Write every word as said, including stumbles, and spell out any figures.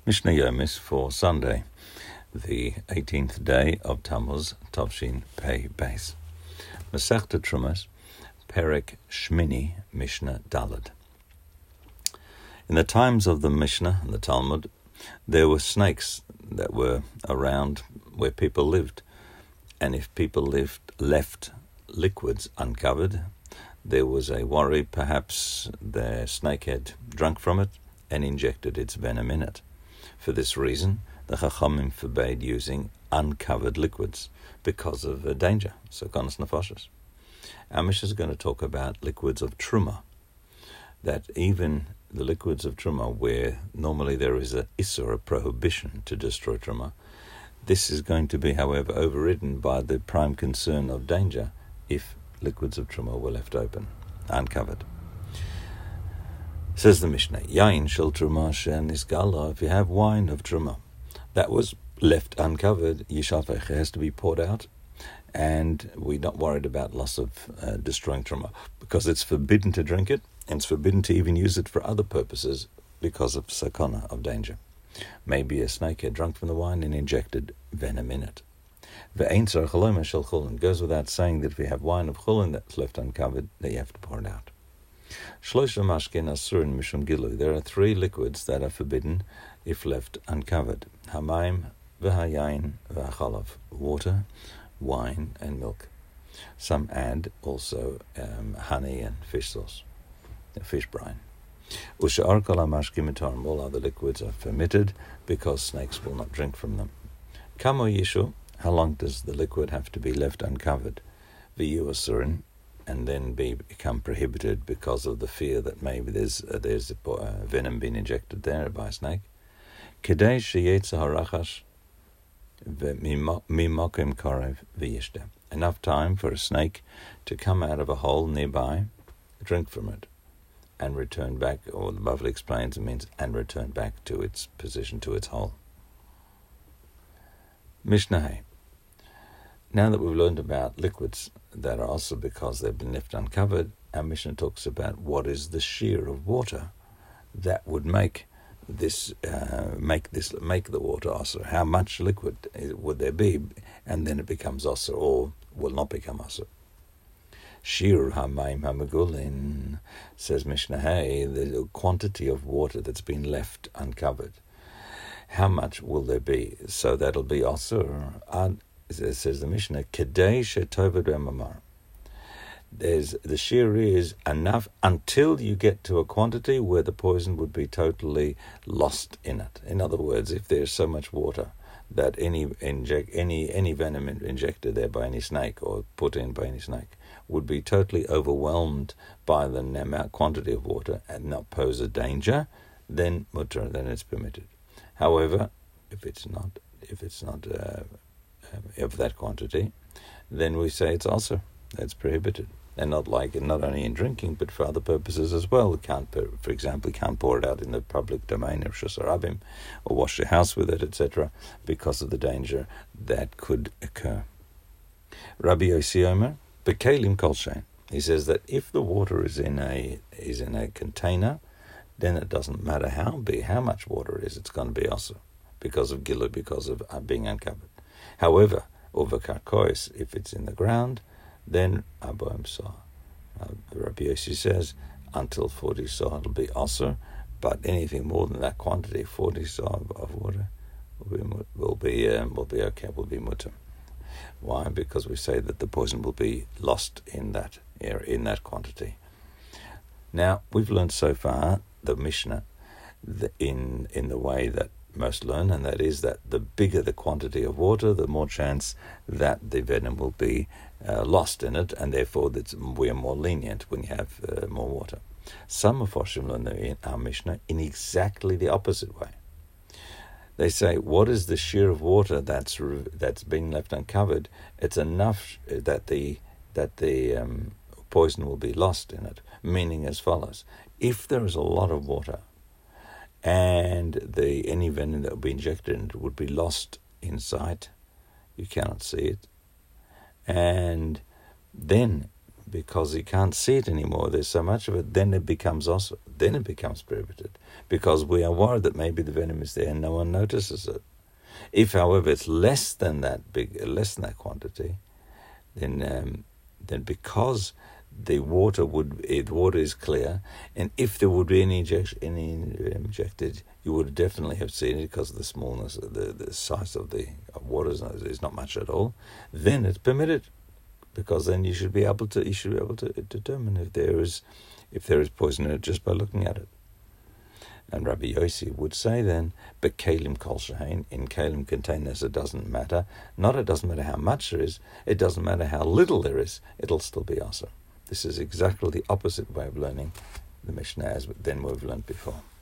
Mishnah Yomis for Sunday, the eighteenth day of Tammuz, Tavshin Pei Beis. Masechta Trumas, Perek Shmini, Mishnah Daled. In the times of the Mishnah and the Talmud, there were snakes that were around where people lived, and if people lived, left liquids uncovered, there was a worry perhaps their snake had drunk from it and injected its venom in it. For this reason, the Chachamim forbade using uncovered liquids because of uh, danger, Sokonos Nefashos. Our Mishnah is going to talk about liquids of Truma, that even the liquids of Truma, where normally there is a Issur, a prohibition to destroy Truma, this is going to be, however, overridden by the prime concern of danger if liquids of Truma were left open, uncovered. Says the Mishnah, Yain shel Truma shen nisgala, if you have wine of Truma that was left uncovered, Yishafech has to be poured out, and we're not worried about loss of uh, destroying Truma, because it's forbidden to drink it, and it's forbidden to even use it for other purposes because of sakana, of danger. Maybe a snake had drunk from the wine and injected venom in it. Ve'ein tzarich aloma shel chulin, goes without saying that if you have wine of chulin that's left uncovered, that you have to pour it out. Shlosha mashkin asurin mishum gilu, there are three liquids that are forbidden if left uncovered. Hamayim, v'hayayin, v'achalav, water, wine, and milk. Some add also um, honey and fish sauce, fish brine. Usha'ar kol ha'mashkim mitarim, all other liquids are permitted because snakes will not drink from them. Kamo yishu, how long does the liquid have to be left uncovered? V'yu asurin, and then be, become prohibited because of the fear that maybe there's uh, there's uh, venom being injected there by a snake. Kedei sheyetza harachash mimokim karev v'yishta. Enough time for a snake to come out of a hole nearby, drink from it, and return back, or the Bavli explains it means, and return back to its position, to its hole. Mishnah. Now that we've learned about liquids that are also because they've been left uncovered, our Mishnah talks about what is the shear of water that would make this, uh, make this, make the water also. How much liquid would there be, and then it becomes also, or will not become also. Shir hamayim hamagulin, says Mishnah, hey, the quantity of water that's been left uncovered. How much will there be? So that'll be also. It says the Mishnah, Kedei shetovad emamar. There's the shear is enough until you get to a quantity where the poison would be totally lost in it. In other words, if there's so much water that any inject any any venom injected there by any snake or put in by any snake would be totally overwhelmed by the amount quantity of water and not pose a danger, then mutter, then it's permitted. However, if it's not, if it's not. Uh, of that quantity, then we say it's also, that's prohibited. And not like, not only in drinking, but for other purposes as well. You can't, for example, you can't pour it out in the public domain of Shusarabim, or wash your house with it, et cetera, because of the danger that could occur. Rabbi Yossi Omer, Bekalim Kolshein, he says that if the water is in a is in a container, then it doesn't matter how big, how much water it is, it's going to be also, because of gilu, because of uh, being uncovered. However, over karkois, if it's in the ground, then aboim sah. Uh, Rabbi Yossi says until forty sah it'll be aser, but anything more than that quantity, forty sah of, of water, will be will be um, will be okay, will be mutter. Why? Because we say that the poison will be lost in that area, in that quantity. Now we've learned so far the Mishnah the, in in the way that most learn, and that is that the bigger the quantity of water, the more chance that the venom will be uh, lost in it, and therefore that's, we are more lenient when you have uh, more water. Some of Foshim learn in our Mishnah in exactly the opposite way. They say, what is the shear of water that's that's been left uncovered? It's enough that the that the um, poison will be lost in it. Meaning as follows: if there is a lot of water, and the any venom that would be injected in it would be lost in sight, you cannot see it, and then because he can't see it anymore, there's so much of it, then it becomes also, then it becomes prohibited, because we are worried that maybe the venom is there and no one notices it. If, however, it's less than that big, less than that quantity, then um, then because the water would, the water is clear, and if there would be any injection, any injected, you would definitely have seen it because of the smallness, the the size of the water is not much at all. Then it's permitted, because then you should be able to you should be able to determine if there is if there is poison in it just by looking at it. And Rabbi Yossi would say then, but kalim kol shehein, in kalim containers it doesn't matter. Not it doesn't matter how much there is, it doesn't matter how little there is, it'll still be also. This is exactly the opposite way of learning the Mishnah as than we've learned before.